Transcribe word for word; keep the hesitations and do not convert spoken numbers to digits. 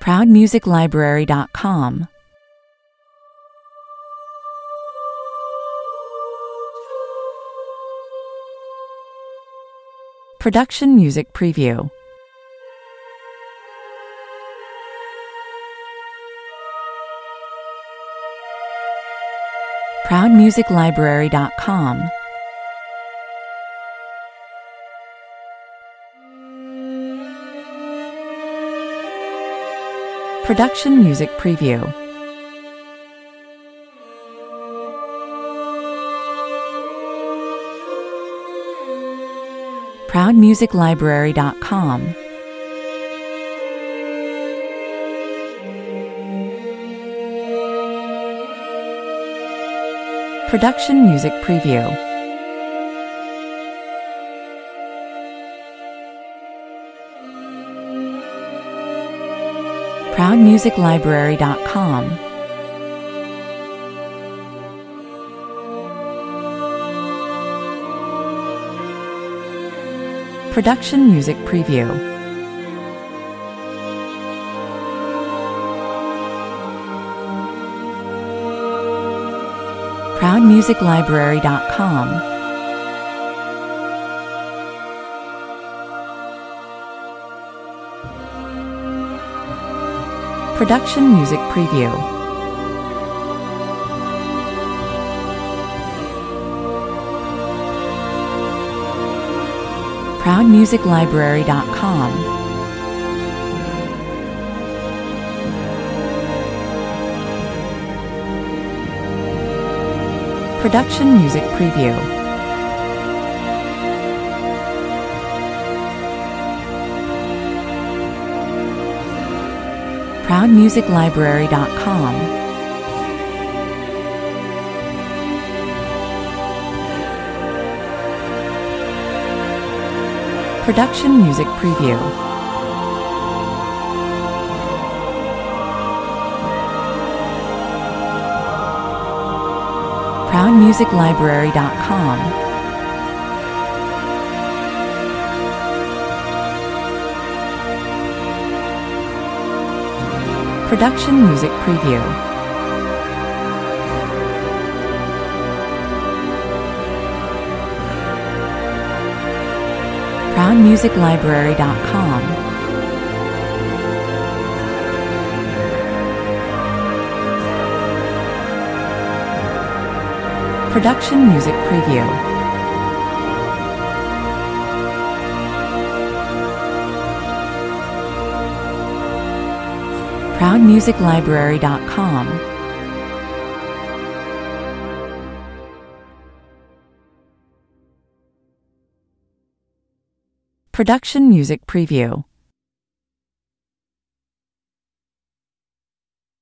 proud music library dot com. Production Music Preview. proud music library dot com. Production Music Preview. proud music library dot com. Production Music Preview. proud music library dot com. Production Music Preview. proud music library dot com. Production Music Preview. proud music library dot com. Production Music Preview. proud music library dot com. Production Music Preview. proud music library dot com. Production Music Preview. proud music library dot com. Production Music Preview. proud music library dot com. Production Music Preview.